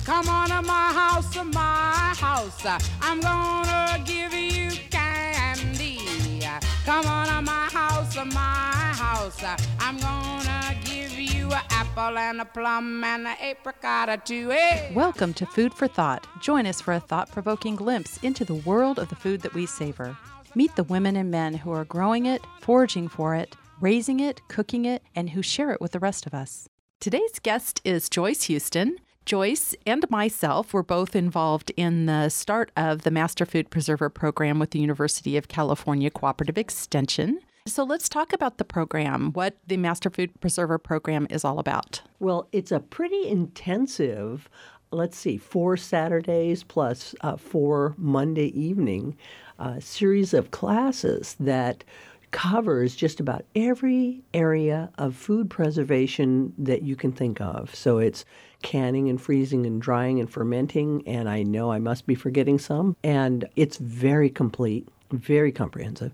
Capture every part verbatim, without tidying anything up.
Come on to my house, to my house. I'm gonna give you candy. Come on to my house, to my house. I'm gonna give you an apple and a plum and an apricot or two. Hey. Welcome to Food for Thought. Join us for a thought-provoking glimpse into the world of the food that we savor. Meet the women and men who are growing it, foraging for it, raising it, cooking it, and who share it with the rest of us. Today's guest is Joyce Houston. Joyce and myself were both involved in the start of the Master Food Preserver program with the University of California Cooperative Extension. So let's talk about the program, what the Master Food Preserver program is all about. Well, it's a pretty intensive, let's see, four Saturdays plus uh, four Monday evening uh, series of classes that covers just about every area of food preservation that you can think of. So it's canning and freezing and drying and fermenting, and I know I must be forgetting some. And it's very complete, very comprehensive.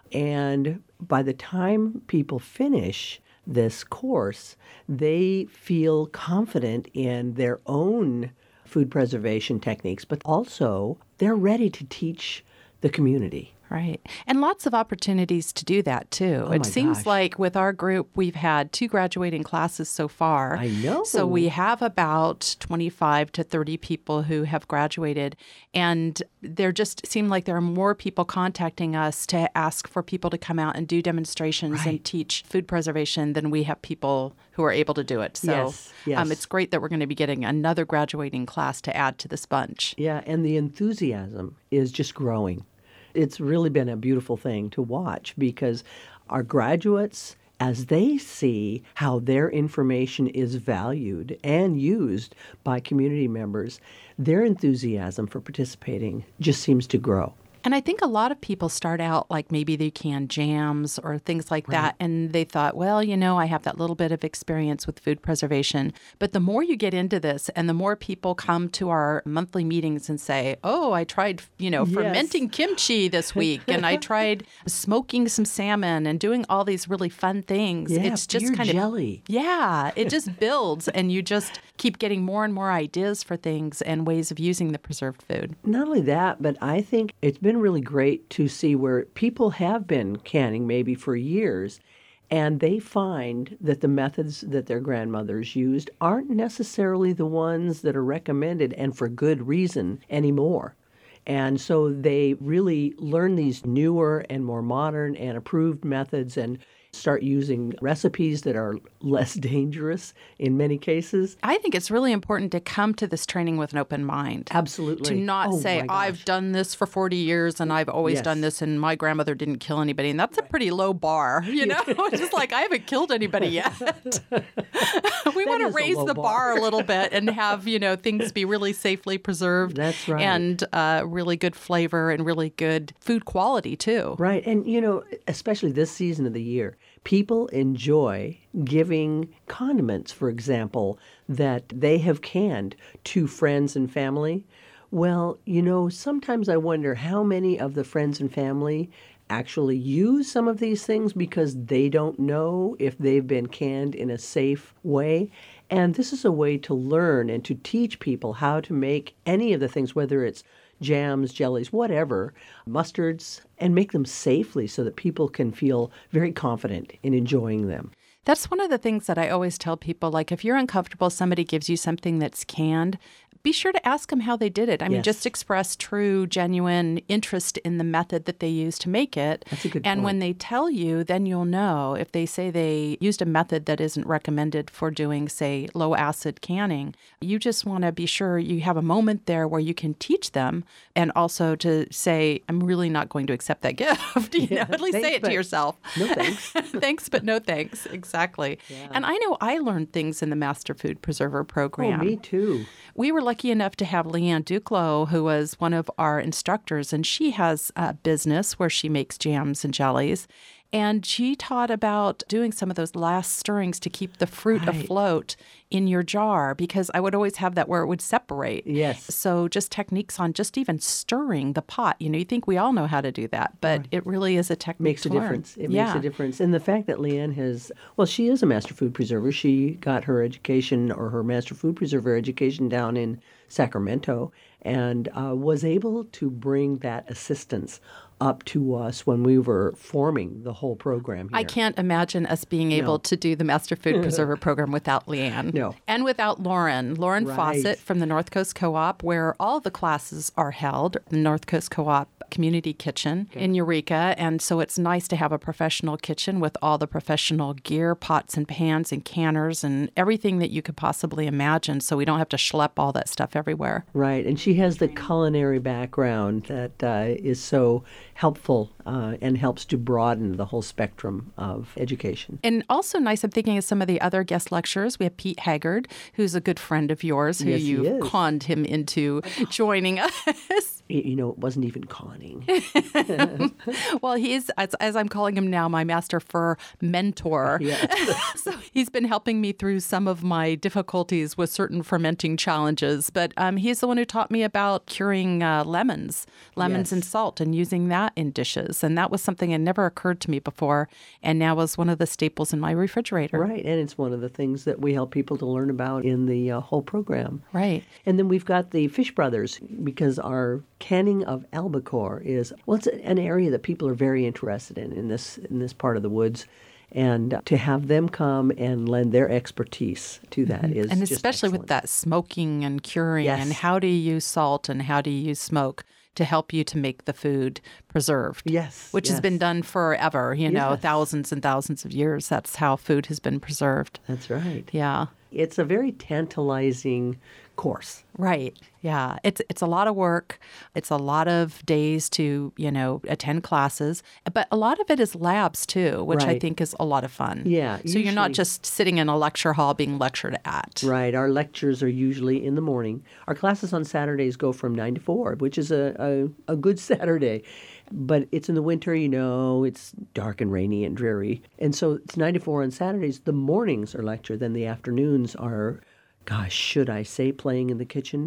And by the time people finish this course, they feel confident in their own food preservation techniques, but also they're ready to teach the community. Right. And lots of opportunities to do that, too. Oh it my seems gosh. like with our group, we've had two graduating classes so far. I know. So we have about twenty-five to thirty people who have graduated. And there just seem like there are more people contacting us to ask for people to come out and do demonstrations Right. and teach food preservation than we have people who are able to do it. So Yes, yes. Um, it's great that we're going to be getting another graduating class to add to this bunch. Yeah, and the enthusiasm is just growing. It's really been a beautiful thing to watch because our graduates, as they see how their information is valued and used by community members, their enthusiasm for participating just seems to grow. And I think a lot of people start out like maybe they can jams or things like that. And they thought, well, you know, I have that little bit of experience with food preservation. But the more you get into this and the more people come to our monthly meetings and say, oh, I tried, you know, Yes. fermenting kimchi this week and I tried smoking some salmon and doing all these really fun things. Yeah, it's just beer kind jelly. of, yeah, it just builds and you just keep getting more and more ideas for things and ways of using the preserved food. Not only that, but I think it's been really great to see where people have been canning maybe for years, and they find that the methods that their grandmothers used aren't necessarily the ones that are recommended, and for good reason, anymore. And so they really learn these newer and more modern and approved methods and start using recipes that are less dangerous in many cases. I think it's really important to come to this training with an open mind. Absolutely. To not Oh, say, my gosh. I've done this for forty years and I've always Yes. done this and my grandmother didn't kill anybody. And that's a pretty low bar, you know? It's just like, I haven't killed anybody yet. we want to is a raise low the bar. bar. a little bit and have, you know, things be really safely preserved. That's right. And uh, really good flavor and really good food quality, too. Right. And, you know, especially this season of the year, people enjoy giving condiments, for example, that they have canned to friends and family. Well, you know, sometimes I wonder how many of the friends and family actually use some of these things because they don't know if they've been canned in a safe way. And this is a way to learn and to teach people how to make any of the things, whether it's jams, jellies, whatever, mustards, and make them safely so that people can feel very confident in enjoying them. That's one of the things that I always tell people, like if you're uncomfortable, somebody gives you something that's canned, be sure to ask them how they did it. I mean, Yes. just express true, genuine interest in the method that they used to make it. That's a good And point. when they tell you, then you'll know if they say they used a method that isn't recommended for doing, say, low acid canning. You just want to be sure you have a moment there where you can teach them and also to say, I'm really not going to accept that gift. You Yeah, know, at least thanks, say it but to yourself. no thanks. Thanks, but no thanks. Exactly. And I know I learned things in the Master Food Preserver program. Oh, me too. We were lucky enough to have Leanne Duclos, who was one of our instructors, and she has a business where she makes jams and jellies. And she taught about doing some of those last stirrings to keep the fruit Right. afloat in your jar, because I would always have that where it would separate. Yes. So just techniques on just even stirring the pot. You know, you think we all know how to do that, but Right. it really is a technique Makes to a learn. difference. It yeah. makes a difference. And the fact that Leanne has, well, she is a master food preserver. She got her education or her master food preserver education down in Sacramento and uh, was able to bring that assistance up to us when we were forming the whole program here. I can't imagine us being able No. to do the Master Food Preserver program without Leanne. No. And without Lauren. Lauren Right. Fawcett from the North Coast Co-op, where all the classes are held, the North Coast Co-op Community Kitchen in Eureka. And so it's nice to have a professional kitchen with all the professional gear, pots and pans and canners and everything that you could possibly imagine, so we don't have to schlep all that stuff everywhere. Right, and she has the culinary background that uh, is so helpful uh, and helps to broaden the whole spectrum of education. And also nice, I'm thinking of some of the other guest lecturers. We have Pete Haggard, who's a good friend of yours, who Yes, he you is. conned him into joining us. Y- You know, it wasn't even conning. Well, he's, as, as I'm calling him now, my master fur mentor. Yes. So he's been helping me through some of my difficulties with certain fermenting challenges. But um, he's the one who taught me about curing uh, lemons, lemons Yes. and salt, and using that in dishes. And that was something that never occurred to me before, and now is one of the staples in my refrigerator. Right, and it's one of the things that we help people to learn about in the uh, whole program. Right. And then we've got the Fish Brothers, because our canning of albacore is, well, it's an area that people are very interested in in this in this part of the woods. And to have them come and lend their expertise to that is And just especially with excellent. that smoking and curing, Yes. and how do you use salt and how do you use smoke to help you to make the food preserved. Yes, Which has yes. been done forever, you know, Yes. thousands and thousands of years. That's how food has been preserved. That's right. Yeah. It's a very tantalizing course. Right. Yeah. It's it's a lot of work. It's a lot of days to, you know, attend classes. But a lot of it is labs too, which I Right. think is a lot of fun. Yeah, So you're not usually- just sitting in a lecture hall being lectured at. Right. Our lectures are usually in the morning. Our classes on Saturdays go from nine to four, which is a, a, a good Saturday. But it's in the winter, you know, it's dark and rainy and dreary. And so it's nine to four on Saturdays. The mornings are lecture. Then the afternoons are, gosh, should I say playing in the kitchen?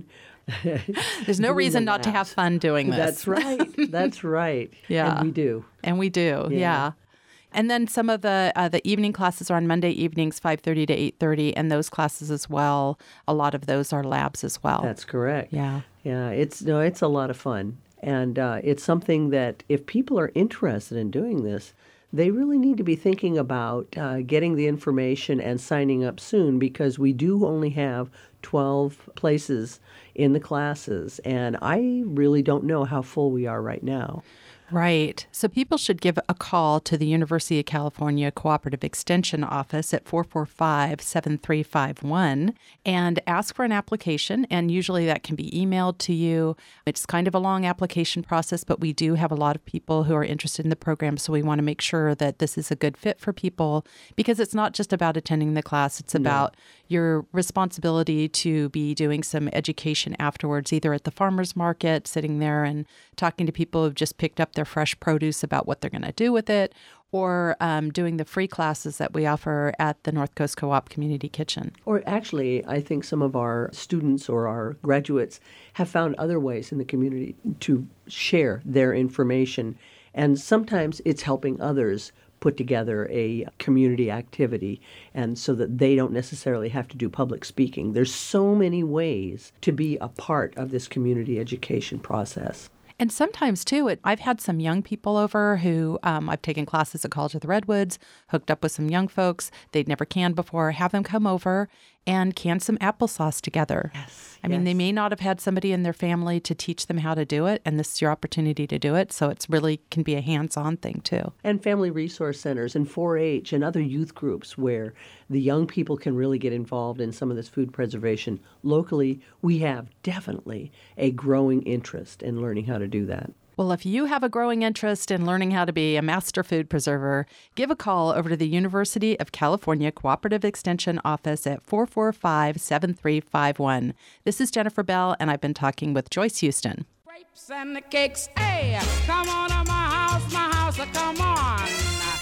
There's no Doing reason the not to have labs. fun doing this. That's right. That's right. Yeah. And we do. And we do, yeah. Yeah. And then some of the uh, the evening classes are on Monday evenings, five thirty to eight thirty, and those classes as well. A lot of those are labs as well. That's correct. Yeah. Yeah, it's no, it's a lot of fun, and uh, it's something that if people are interested in doing this, they really need to be thinking about uh, getting the information and signing up soon, because we do only have twelve places in the classes, and I really don't know how full we are right now. Right. So people should give a call to the University of California Cooperative Extension Office at four four five, seven three five one and ask for an application. And usually that can be emailed to you. It's kind of a long application process, but we do have a lot of people who are interested in the program. So we want to make sure that this is a good fit for people, because it's not just about attending the class. It's about your responsibility to be doing some education afterwards, either at the farmer's market, sitting there and talking to people who've just picked up their fresh produce about what they're going to do with it, or um, doing the free classes that we offer at the North Coast Co-op Community Kitchen. Or actually, I think some of our students or our graduates have found other ways in the community to share their information, and sometimes it's helping others put together a community activity, and so that they don't necessarily have to do public speaking. There's so many ways to be a part of this community education process. And sometimes, too, it, I've had some young people over who um, I've taken classes at College of the Redwoods, hooked up with some young folks. They'd never canned before. Have them come over and can some applesauce together. Yes, I mean, they yes. may not have had somebody in their family to teach them how to do it, and this is your opportunity to do it. So it's really can be a hands-on thing, too. And family resource centers and four H and other youth groups where the young people can really get involved in some of this food preservation. Locally, we have definitely a growing interest in learning how to do that. Well, if you have a growing interest in learning how to be a master food preserver, give a call over to the University of California Cooperative Extension Office at four four five, seven three five one. This is Jennifer Bell, and I've been talking with Joyce Houston. Grapes and the cakes, hey, come on to my house, my house, come on.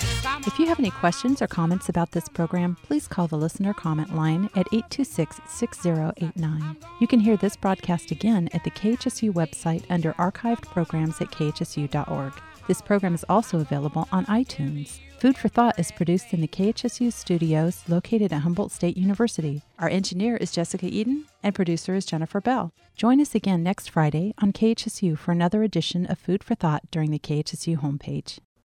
If you have any questions or comments about this program, please call the listener comment line at eight two six, six zero eight nine. You can hear this broadcast again at the K H S U website under archived programs at k h s u dot org. This program is also available on iTunes. Food for Thought is produced in the K H S U studios located at Humboldt State University. Our engineer is Jessica Eden, and producer is Jennifer Bell. Join us again next Friday on K H S U for another edition of Food for Thought during the K H S U homepage.